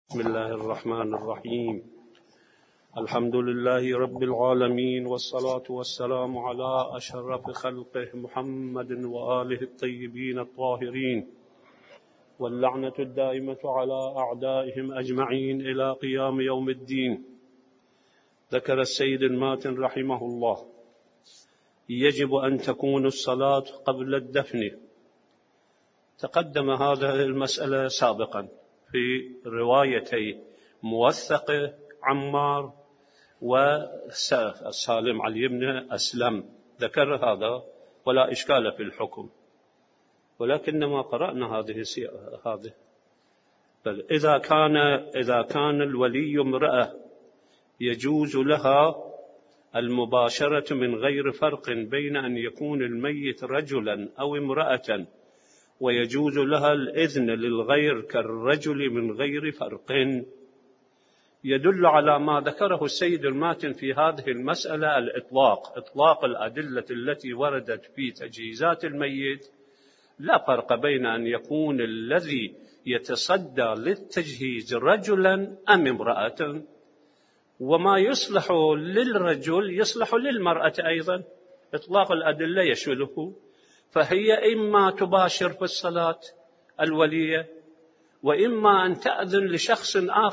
بسم الله الرحمن الرحيم. الحمد لله رب العالمين، والصلاة والسلام على أشرف خلقه محمد وآله الطيبين الطاهرين، واللعنة الدائمة على أعدائهم أجمعين إلى قيام يوم الدين. ذكر السيد الماتن رحمه الله: يجب أن تكون الصلاة قبل الدفن. تقدم هذه المسألة سابقا في روايتي موثق عمار وسالم علي بن أسلم، ذكر هذا ولا إشكال في الحكم، ولكنما قرأنا هذه بل إذا كان الولي امرأة يجوز لها المباشرة من غير فرق بين أن يكون الميت رجلا أو امرأة، ويجوز لها الإذن للغير كالرجل من غير فرق، يدل على ما ذكره السيد الماتن في هذه المسألة إطلاق الأدلة التي وردت في تجهيزات الميت. لا فرق بين أن يكون الذي يتصدى للتجهيز رجلا أم امرأة، وما يصلح للرجل يصلح للمرأة أيضا. إطلاق الأدلة يشمله، فهي إما تباشر في الصلاة الولية، وإما أن تأذن لشخص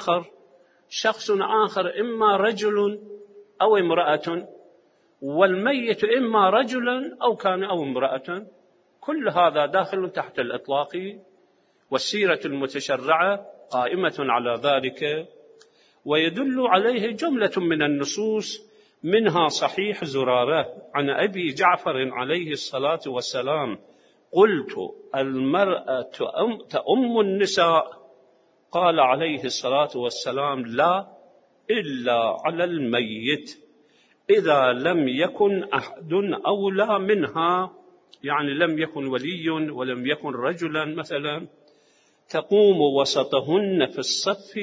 آخر إما رجل أو امرأة، والميت إما رجلا أو امرأة. كل هذا داخل تحت الإطلاق، والسيرة المتشرعة قائمة على ذلك، ويدل عليه جملة من النصوص، منها صحيح زرارة عن أبي جعفر عليه الصلاة والسلام: قلت المرأة تؤم النساء؟ قال عليه الصلاة والسلام: لا، إلا على الميت إذا لم يكن أحد أولى منها، يعني لم يكن ولي ولم يكن رجلا مثلا، تقوم وسطهن في الصف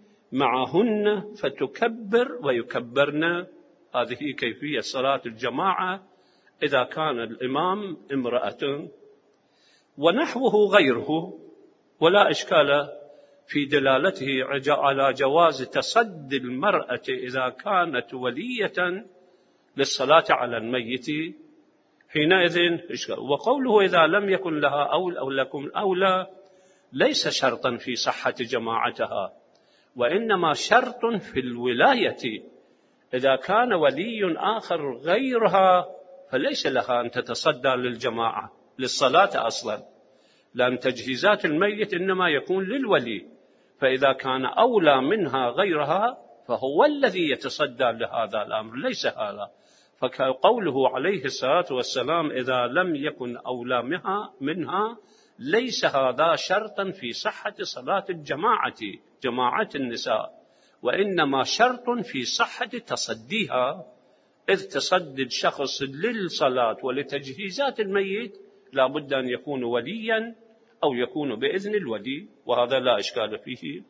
معهن فتكبر ويكبرن. هذه كيفية صلاة الجماعة إذا كان الإمام امرأة، ونحوه غيره، ولا إشكال في دلالته على جواز تصدي المرأة إذا كانت ولية للصلاة على الميت حينئذ إشكال. وقوله إذا لم يكن لها أو لكم أولى ليس شرطا في صحة جماعتها، وإنما شرط في الولاية. إذا كان ولي آخر غيرها فليس لها أن تتصدى للجماعة للصلاة أصلا، لأن تجهيزات الميت إنما يكون للولي، فإذا كان أولى منها غيرها فهو الذي يتصدى لهذا الأمر، ليس هذا. فقوله عليه الصلاة والسلام إذا لم يكن أولى منها ليس هذا شرطا في صحة صلاة جماعة النساء، وإنما شرط في صحة تصديها، إذ تصدي الشخص للصلاة ولتجهيزات الميت لا بد أن يكون وليا أو يكون بإذن الولي، وهذا لا إشكال فيه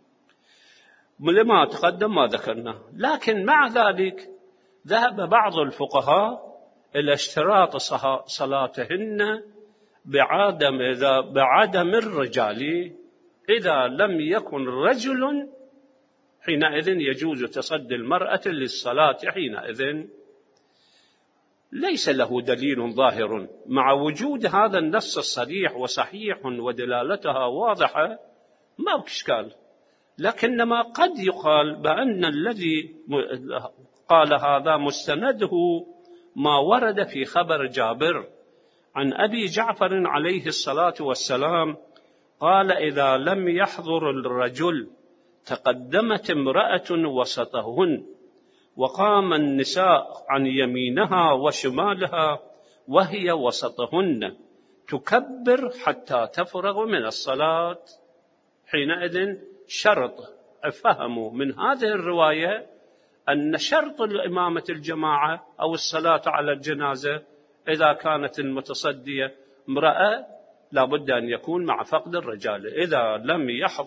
لما تقدم ما ذكرنا. لكن مع ذلك ذهب بعض الفقهاء إلى اشتراط صلاتهن بعدم الرجال. إذا لم يكن رجل حينئذ يجوز تصدي المرأة للصلاة حينئذ. ليس له دليل ظاهر مع وجود هذا النص الصريح وصحيح ودلالتها واضحة، ما إشكال. لكنما قد يقال بأن الذي قال هذا مستنده ما ورد في خبر جابر عن أبي جعفر عليه الصلاة والسلام قال: إذا لم يحضر الرجل تقدمت امرأة وسطهن، وقام النساء عن يمينها وشمالها وهي وسطهن، تكبر حتى تفرغ من الصلاة. حينئذ شرط فهموا من هذه الرواية أن شرط الإمامة الجماعة أو الصلاة على الجنازة إذا كانت المتصدية امرأة لا بد أن يكون مع فقد الرجال، إذا لم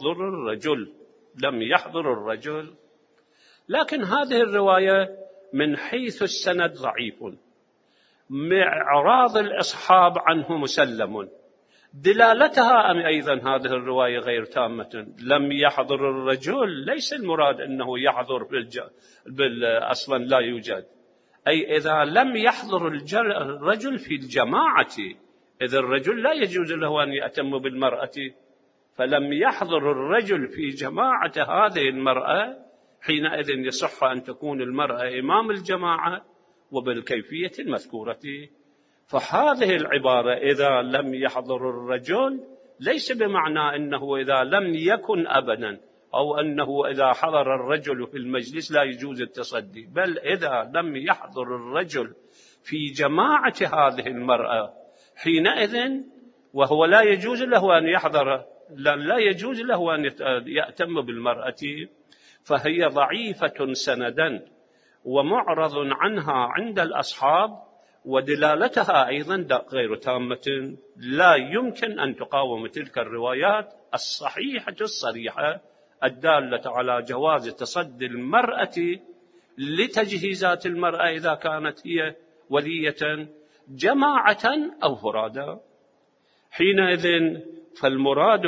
يحضر الرجل. لكن هذه الرواية من حيث السند ضعيف، إعراض الأصحاب عنه مسلم، دلالتها أيضا هذه الرواية غير تامة. لم يحضر الرجل ليس المراد أنه يحضر أصلا لا يوجد، أي إذا لم يحضر الرجل في الجماعة، إذا الرجل لا يجوز له أن يأتم بالمرأة، فلم يحضر الرجل في جماعة هذه المرأة، حينئذ يصح أن تكون المرأة إمام الجماعة وبالكيفية المذكورة. فهذه العبارة إذا لم يحضر الرجل ليس بمعنى أنه إذا لم يكن أبدا، أو أنه إذا حضر الرجل في المجلس لا يجوز التصدي، بل إذا لم يحضر الرجل في جماعة هذه المرأة حينئذ وهو لا يجوز له أن يحضر، لا يجوز له أن يأتم بالمرأة، فهي ضعيفة سندا ومعرض عنها عند الأصحاب، ودلالتها أيضا غير تامة. لا يمكن أن تقاوم تلك الروايات الصحيحة الصريحة الدالة على جواز تصدي المرأة لتجهيزات المرأة إذا كانت هي ولية جماعة أو فرادا. حينئذ فالمراد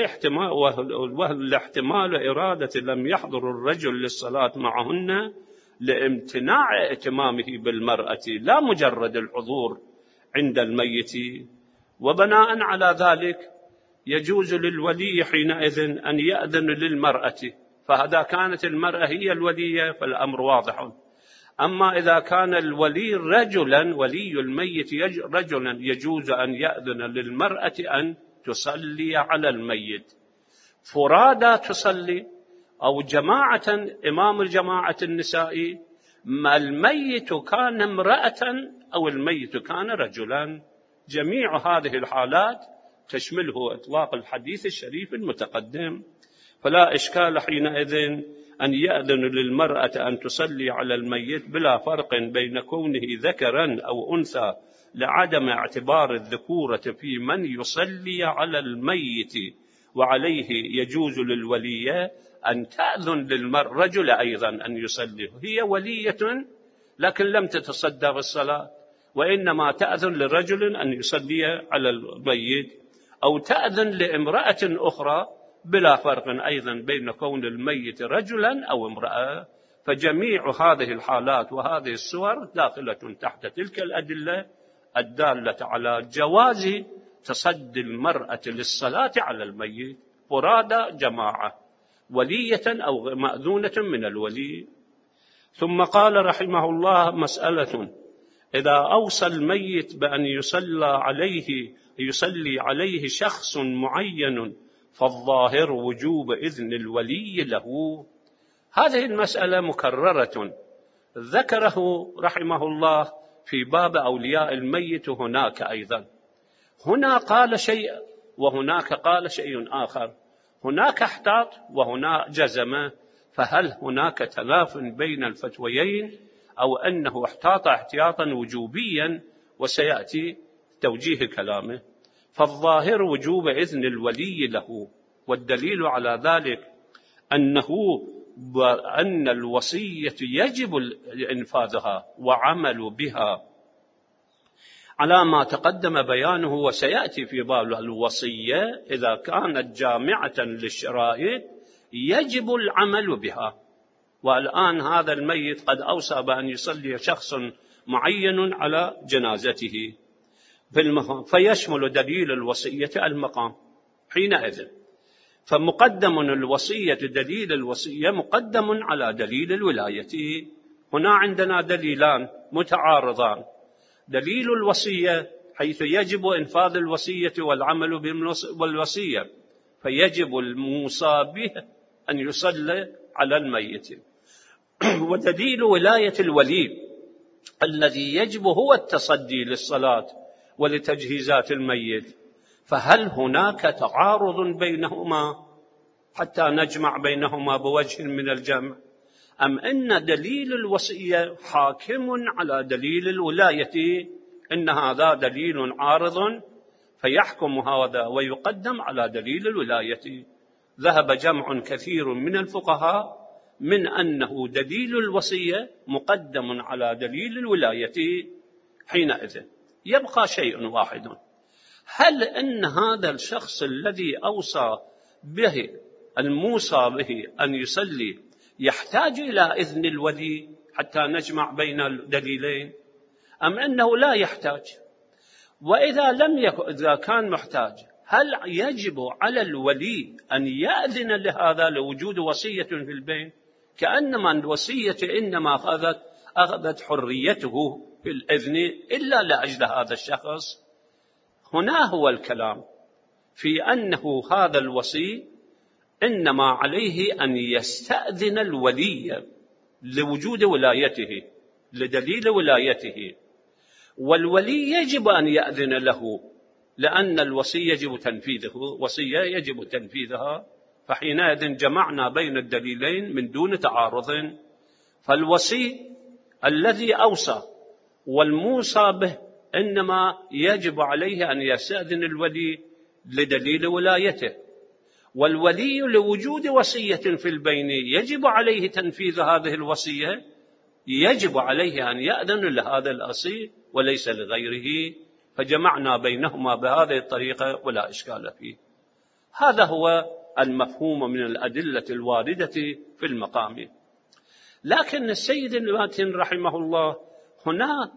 الاحتمال إرادة لم يحضر الرجل للصلاة معهن لامتناع ائتمامه بالمرأة، لا مجرد الحضور عند الميت. وبناء على ذلك يجوز للولي حينئذ أن يأذن للمرأة، فإذا كانت المرأة هي الولية فالأمر واضح. أما إذا كان الولي رجلا، ولي الميت رجلا، يجوز أن يأذن للمرأة أن تصلي على الميت فرادا تصلي، أو جماعة إمام الجماعة النسائي، ما الميت كان امرأة أو الميت كان رجلا. جميع هذه الحالات تشمله إطلاق الحديث الشريف المتقدم، فلا إشكال حينئذ أن يأذن للمرأة أن تصلي على الميت بلا فرق بين كونه ذكرا أو أنثى، لعدم اعتبار الذكورة في من يصلي على الميت. وعليه يجوز للولية أن تأذن للرجل أيضا أن يصلي، هي ولية لكن لم تتصدى بالصلاة، وإنما تأذن للرجل أن يصلي على الميت، أو تأذن لامرأة أخرى بلا فرق أيضا بين كون الميت رجلا أو امرأة. فجميع هذه الحالات وهذه الصور داخلة تحت تلك الأدلة الدالة على جواز تصدي المرأة للصلاة على الميت فرادى جماعة، ولية أو مأذونة من الولي. ثم قال رحمه الله: مسألة: إذا أوصى الميت بأن يصلي عليه شخص معين فالظاهر وجوب إذن الولي له. هذه المسألة مكررة ذكره رحمه الله في باب أولياء الميت هناك أيضا. هنا قال شيء وهناك قال شيء آخر، هناك احتاط وهنا جزم، فهل هناك تلاف بين الفتويين أو أنه احتاط احتياطا وجوبيا؟ وسيأتي توجيه كلامه. فالظاهر وجوب إذن الولي له، والدليل على ذلك أن الوصية يجب إنفاذها وعمل بها على ما تقدم بيانه، وسيأتي في باب الوصية إذا كانت جامعة للشرائط يجب العمل بها. والآن هذا الميت قد أوصى بأن يصلي شخص معين على جنازته فيشمل دليل الوصية المقام. حينئذ فمقدم الوصية، دليل الوصية مقدم على دليل الولاية. هنا عندنا دليلان متعارضان: دليل الوصية حيث يجب إنفاذ الوصية والعمل بالوصية، فيجب الموصى به أن يصلي على الميت، ودليل ولاية الولي الذي يجب هو التصدي للصلاة ولتجهيزات الميت. فهل هناك تعارض بينهما حتى نجمع بينهما بوجه من الجمع، أم أن دليل الوصية حاكم على دليل الولاية؟ إن هذا دليل عارض فيحكم هذا ويقدم على دليل الولاية. ذهب جمع كثير من الفقهاء من أنه دليل الوصية مقدم على دليل الولاية. حينئذ يبقى شيء واحد: هل أن هذا الشخص الذي أوصى به الموصى به أن يصلي يحتاج إلى إذن الولي حتى نجمع بين الدليلين، أم أنه لا يحتاج؟ وإذا لم يكن، إذا كان محتاج، هل يجب على الولي أن يأذن لهذا لوجود وصية في البين؟ كأنما الوصية إنما أخذت حريته في الإذن إلا لأجل هذا الشخص. هنا هو الكلام في أنه هذا الوصي إنما عليه أن يستأذن الولي لوجود ولايته، لدليل ولايته، والولي يجب أن يأذن له لأن الوصي يجب تنفيذه، وصية يجب تنفيذها. فحينئذ جمعنا بين الدليلين من دون تعارض. فالوصي الذي أوصى والموصى به إنما يجب عليه أن يستأذن الولي لدليل ولايته، والولي لوجود وصية في البين يجب عليه تنفيذ هذه الوصية، يجب عليه أن يأذن لهذا الوصي وليس لغيره. فجمعنا بينهما بهذه الطريقة ولا إشكال فيه. هذا هو المفهوم من الأدلة الواردة في المقام. لكن السيد الماتن رحمه الله هنا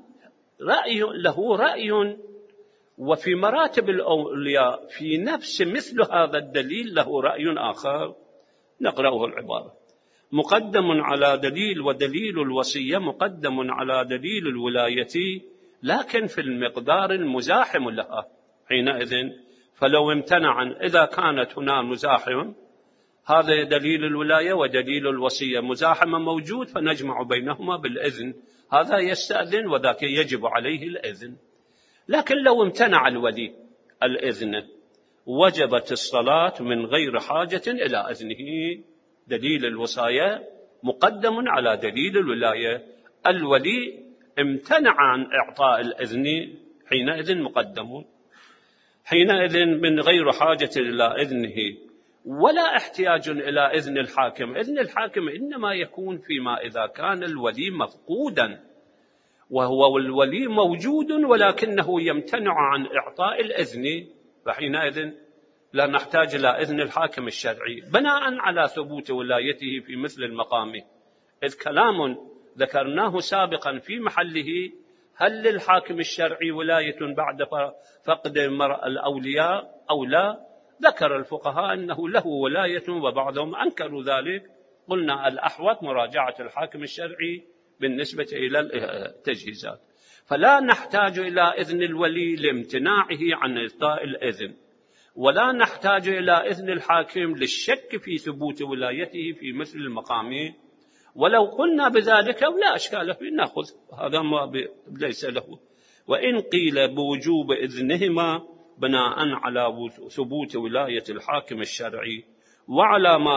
له رأي، وفي مراتب الأولياء في نفس مثل هذا الدليل له رأي آخر. نقرأه العبارة: مقدم على دليل، ودليل الوصية مقدم على دليل الولاية، لكن في المقدار المزاحم لها. حينئذ فلو امتنع، إذا كانت هنا مزاحم، هذا دليل الولاية ودليل الوصية مزاحم موجود، فنجمع بينهما بالإذن، هذا يستأذن وذاك يجب عليه الإذن. لكن لو امتنع الولي الإذن وجبت الصلاة من غير حاجة إلى إذنه. دليل الوصاية مقدم على دليل الولاية، الولي امتنع عن إعطاء الإذن، حينئذ مقدم، حينئذ من غير حاجة إلى إذنه ولا احتياج إلى إذن الحاكم. إذن الحاكم إنما يكون فيما إذا كان الولي مفقودا، وهو الولي موجود ولكنه يمتنع عن إعطاء الإذن، فحينئذ لا نحتاج إلى إذن الحاكم الشرعي بناء على ثبوت ولايته في مثل المقام. إذ كلام ذكرناه سابقا في محله: هل للحاكم الشرعي ولاية بعد فقد الأولياء أو لا؟ ذكر الفقهاء أنه له ولاية، وبعضهم أنكروا ذلك. قلنا الأحوط مراجعة الحاكم الشرعي بالنسبة إلى التجهيزات. فلا نحتاج إلى إذن الولي لامتناعه عن إعطاء الإذن، ولا نحتاج إلى إذن الحاكم للشك في ثبوت ولايته في مثل المقام. ولو قلنا بذلك لا أشكال فيه، نأخذ هذا ما ليس له. وإن قيل بوجوب إذنهما بناء على ثبوت ولاية الحاكم الشرعي وعلى ما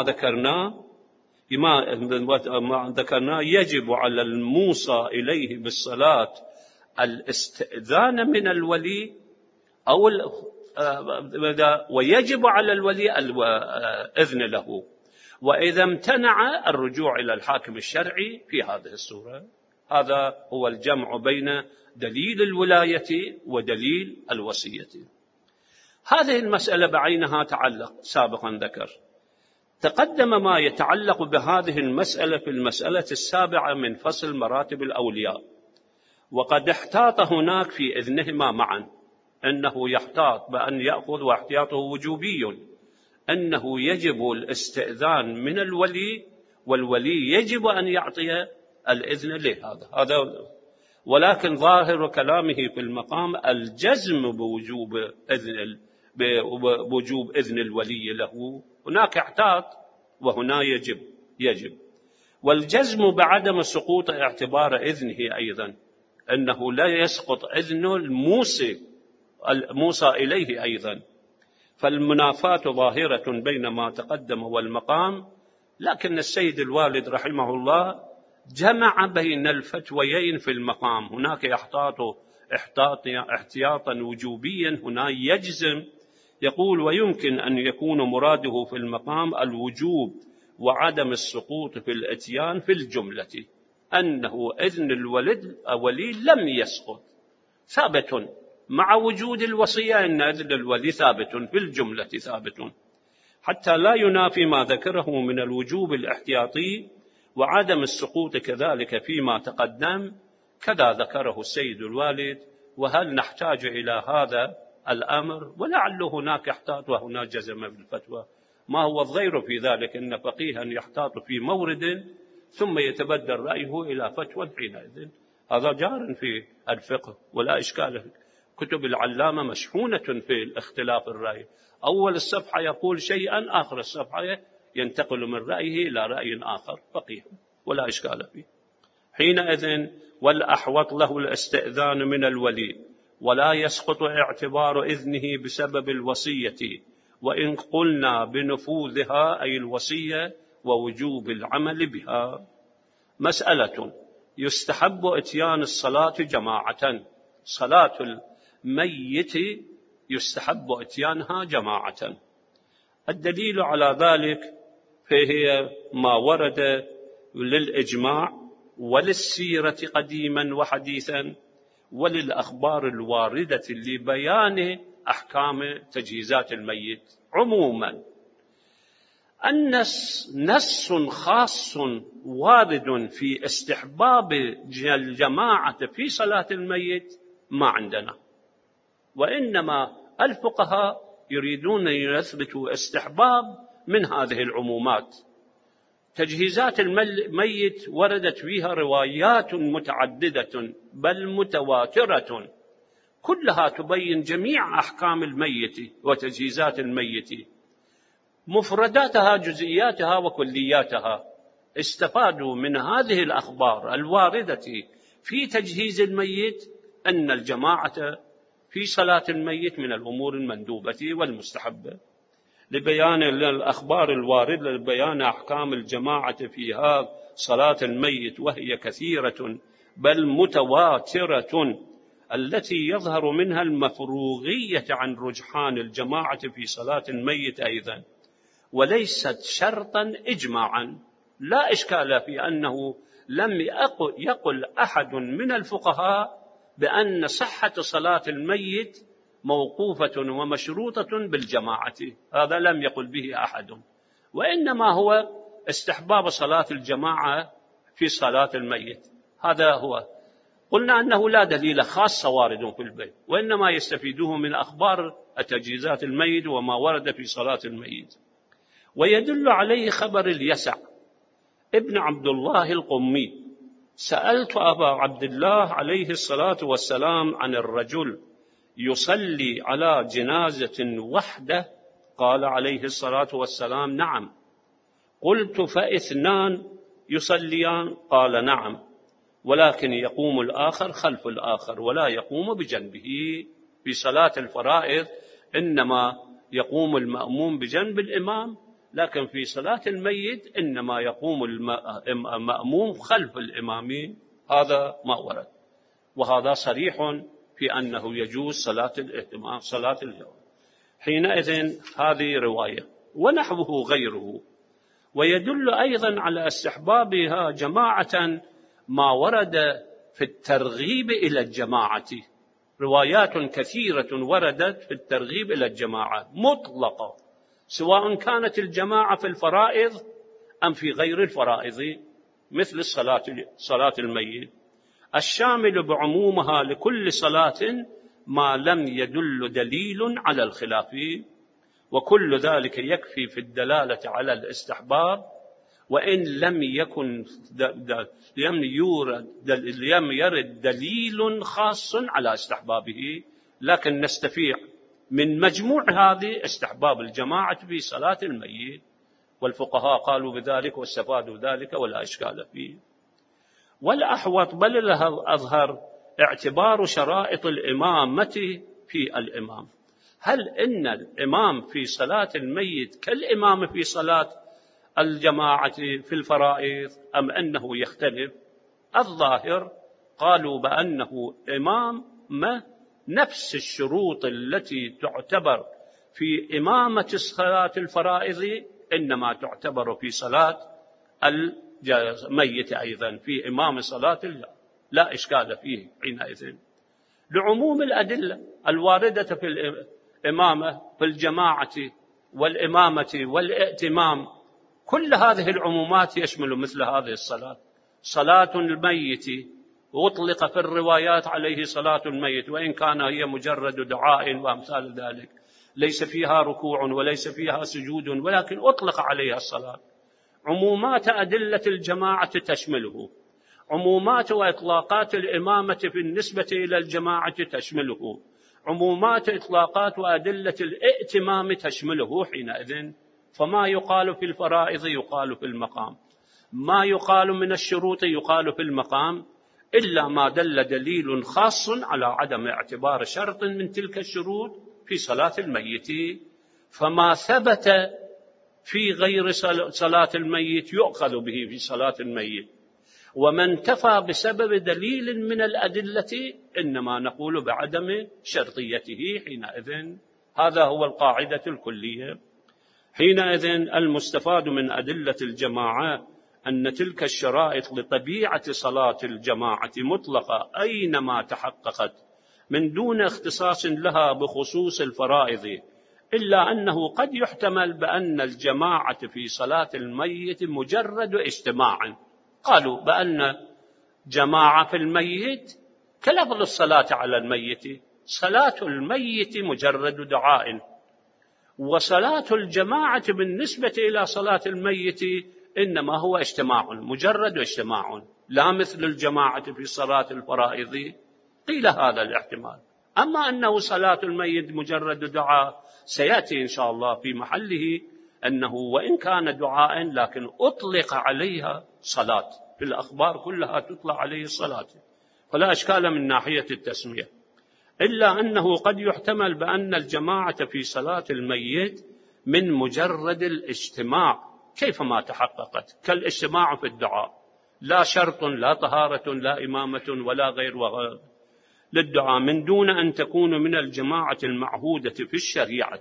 ذكرنا يجب على الموصى إليه بالصلاة الاستئذان من الولي أو ويجب على الولي الإذن له، وإذا امتنع الرجوع إلى الحاكم الشرعي في هذه الصورة. هذا هو الجمع بين دليل الولاية ودليل الوصية. هذه المسألة بعينها تعلق سابقا ذكر. تقدم ما يتعلق بهذه المسألة في المسألة السابعة من فصل مراتب الأولياء، وقد احتاط هناك في إذنهما معا، أنه يحتاط بأن يأخذ، واحتياطه وجوبي، أنه يجب الاستئذان من الولي، والولي يجب أن يعطي الإذن لهذا. ولكن ظاهر كلامه في المقام الجزم بوجوب إذن الولي له. هناك احتاط وهنا يجب. والجزم بعدم سقوط اعتبار إذنه أيضا، أنه لا يسقط إذن الموصى إليه أيضا. فالمنافاة ظاهرة بين ما تقدم والمقام. لكن السيد الوالد رحمه الله جمع بين الفتويين في المقام. هناك احتياطا وجوبيا، هنا يجزم، يقول: ويمكن أن يكون مراده في المقام الوجوب وعدم السقوط في الإتيان في الجملة، أنه إذن الولي لم يسقط، ثابت مع وجود الوصية أن إذن الولي ثابت في الجملة ثابت، حتى لا ينافي ما ذكره من الوجوب الاحتياطي وعدم السقوط كذلك فيما تقدم، كذا ذكره السيد الوالد. وهل نحتاج إلى هذا الأمر؟ ولعل هناك احتاط وهناك جزم بالفتوى. ما هو الضير في ذلك؟ إن فقيها يحتاط في مورد ثم يتبدل رأيه إلى فتوى حينئذ، هذا جار في الفقه ولا إشكال. كتب العلامة مشحونة في الاختلاف الرأي، أول الصفحة يقول شيئا، آخر الصفحة ينتقل من رأيه إلى رأي آخر، فقيه ولا إشكال فيه. حينئذ والأحوط له الاستئذان من الولي، ولا يسقط اعتبار إذنه بسبب الوصية، وإن قلنا بنفوذها أي الوصية ووجوب العمل بها. مسألة: يستحب إتيان الصلاة جماعة. صلاة الميت يستحب إتيانها جماعة. الدليل على ذلك فهي ما ورد للإجماع وللسيرة قديما وحديثا وللأخبار الواردة لبيان أحكام تجهيزات الميت عموما. نص خاص وارد في استحباب الجماعة في صلاة الميت ما عندنا، وإنما الفقهاء يريدون أن يثبتوا استحباب من هذه العمومات. تجهيزات الميت وردت فيها روايات متعددة بل متواترة، كلها تبين جميع أحكام الميت وتجهيزات الميت، مفرداتها جزئياتها وكلياتها. استفادوا من هذه الأخبار الواردة في تجهيز الميت أن الجماعة في صلاة الميت من الأمور المندوبة والمستحبة، لبيان الأخبار الواردة لبيان أحكام الجماعة فيها صلاة الميت، وهي كثيرة بل متواترة، التي يظهر منها المفروغية عن رجحان الجماعة في صلاة الميت أيضا، وليست شرطا إجماعا. لا إشكال في أنه لم يقل أحد من الفقهاء بأن صحة صلاة الميت موقوفة ومشروطة بالجماعة، هذا لم يقل به أحد، وإنما هو استحباب صلاة الجماعة في صلاة الميت، هذا هو. قلنا أنه لا دليل خاص وارد في البيت، وإنما يستفيدوه من أخبار تجهيزات الميت وما ورد في صلاة الميت. ويدل عليه خبر اليسع ابن عبد الله القمي: سألت أبا عبد الله عليه الصلاة والسلام عن الرجل يصلي على جنازة وحده، قال عليه الصلاة والسلام: نعم. قلت: فاثنان يصليان؟ قال: نعم، ولكن يقوم الآخر خلف الآخر ولا يقوم بجنبه. في صلاة الفرائض إنما يقوم المأموم بجنب الإمام، لكن في صلاة الميت إنما يقوم المأموم خلف الإمامين، هذا ما ورد، وهذا صريح في أنه يجوز صلاة الاهتمام صلاة الجواب. حينئذ هذه رواية ونحوه غيره. ويدل أيضا على استحبابها جماعة ما ورد في الترغيب إلى الجماعة، روايات كثيرة وردت في الترغيب إلى الجماعة مطلقة، سواء كانت الجماعة في الفرائض أم في غير الفرائض، مثل صلاة الميت، الشامل بعمومها لكل صلاة ما لم يدل دليل على الخلاف، وكل ذلك يكفي في الدلالة على الاستحباب، وإن لم يرد دليل خاص على استحبابه، لكن نستفيع من مجموع هذه استحباب الجماعة في صلاة الميت، والفقهاء قالوا بذلك واستفادوا ذلك ولا إشكال فيه. والأحوط بل الأظهر اعتبار شرائط الإمامة في الإمام. هل إن الإمام في صلاة الميت كالإمام في صلاة الجماعة في الفرائض أم أنه يختلف؟ الظاهر قالوا بأنه إمام نفس الشروط التي تعتبر في إمامة صلاة الفرائض إنما تعتبر في صلاة الميت أيضا في إمام صلاة لا إشكال فيه حينئذ. لعموم الأدلة الواردة في الإمامة في الجماعة والإمامة والائتمام. كل هذه العمومات يشمل مثل هذه الصلاة. صلاة الميت أطلق في الروايات عليه صلاة الميت، وإن كان هي مجرد دعاء وأمثال ذلك، ليس فيها ركوع وليس فيها سجود، ولكن أطلق عليها الصلاة. عمومات أدلة الجماعة تشمله، عمومات وإطلاقات الإمامة بالنسبة إلى الجماعة تشمله، عمومات إطلاقات وأدلة الائتمام تشمله. حينئذ فما يقال في الفرائض يقال في المقام، ما يقال من الشروط يقال في المقام، إلا ما دل دليل خاص على عدم اعتبار شرط من تلك الشروط في صلاة الميت. فما ثبت في غير صلاة الميت يؤخذ به في صلاة الميت، وما انتفى بسبب دليل من الأدلة إنما نقول بعدم شرطيته. حينئذ هذا هو القاعدة الكلية. حينئذ المستفاد من أدلة الجماعة أن تلك الشرائط لطبيعة صلاة الجماعة مطلقة أينما تحققت من دون اختصاص لها بخصوص الفرائض، إلا أنه قد يحتمل بأن الجماعة في صلاة الميت مجرد اجتماع. قالوا بأن جماعة في الميت كلفظ الصلاة على الميت، صلاة الميت مجرد دعاء، وصلاة الجماعة بالنسبة إلى صلاة الميت إنما هو اجتماع، مجرد اجتماع، لا مثل الجماعة في صلاة الفرائض. قيل هذا الاحتمال. أما أنه صلاة الميت مجرد دعاء سيأتي إن شاء الله في محله أنه وإن كان دعاء لكن أطلق عليها صلاة، في الأخبار كلها تطلق عليه الصلاة، فلا إشكال من ناحية التسمية. إلا أنه قد يحتمل بأن الجماعة في صلاة الميت من مجرد الاجتماع كيفما تحققت، كالاجتماع في الدعاء، لا شرط لا طهارة لا إمامة ولا غير للدعاء، من دون أن تكون من الجماعة المعهودة في الشريعة،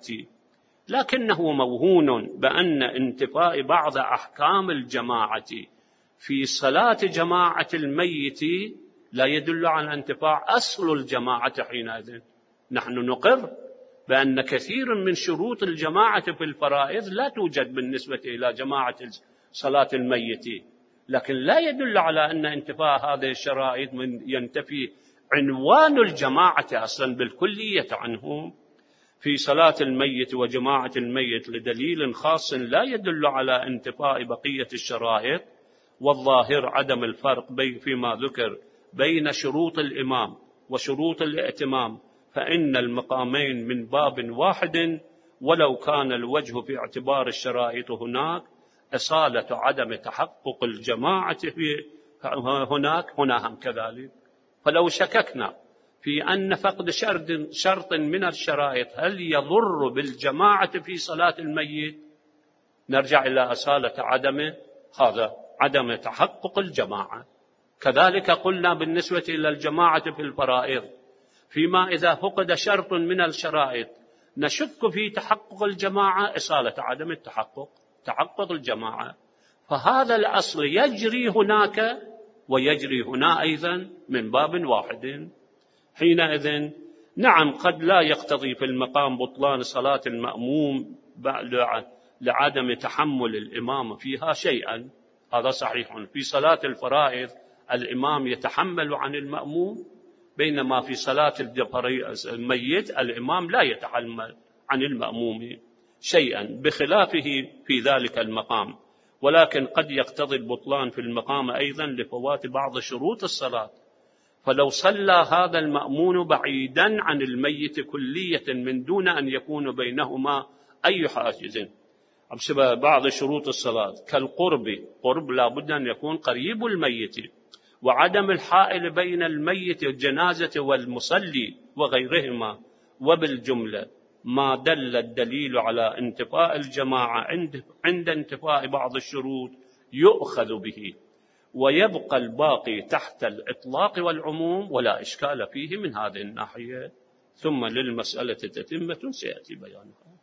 لكنه موهون بأن انتفاء بعض أحكام الجماعة في صلاة جماعة الميت لا يدل على انتفاع أصل الجماعة. حينئذ نحن نقر بأن كثير من شروط الجماعة في الفرائض لا توجد بالنسبة إلى جماعة صلاة الميت، لكن لا يدل على أن انتفاء هذه الشرائط من ينتفي عنوان الجماعة أصلا بالكلية عنه في صلاة الميت وجماعة الميت لدليل خاص لا يدل على انتفاء بقية الشرائط. والظاهر عدم الفرق فيما ذكر بين شروط الإمام وشروط الائتمام، فإن المقامين من باب واحد، ولو كان الوجه في اعتبار الشرائط هناك إصالة عدم تحقق الجماعة هناك، هنا هم كذلك. فلو شككنا في أن فقد شرط من الشرائط هل يضر بالجماعة في صلاة الميت، نرجع إلى أصالة عدم تحقق الجماعة. كذلك قلنا بالنسبة إلى الجماعة في الفرائض، فيما إذا فقد شرط من الشرائط نشك في تحقق الجماعة، إصالة عدم تحقق الجماعة. فهذا الأصل يجري هناك ويجري هنا أيضا من باب واحد. حينئذ نعم قد لا يقتضي في المقام بطلان صلاة المأموم لعدم تحمل الإمام فيها شيئا، هذا صحيح. في صلاة الفرائض الإمام يتحمل عن المأموم، بينما في صلاة الميت الإمام لا يتحمل عن المأموم شيئا، بخلافه في ذلك المقام. ولكن قد يقتضي البطلان في المقام أيضا لفوات بعض شروط الصلاة، فلو صلى هذا المأمون بعيدا عن الميت كلية من دون أن يكون بينهما أي حاجز بسبب بعض شروط الصلاة قرب لا بد أن يكون قريب الميت، وعدم الحائل بين الميت الجنازة والمصلي وغيرهما، وبالجملة ما دل الدليل على انتفاء الجماعة عند انتفاء بعض الشروط يؤخذ به، ويبقى الباقي تحت الإطلاق والعموم ولا إشكال فيه من هذه الناحية. ثم للمسألة تتمة سيأتي بيانها.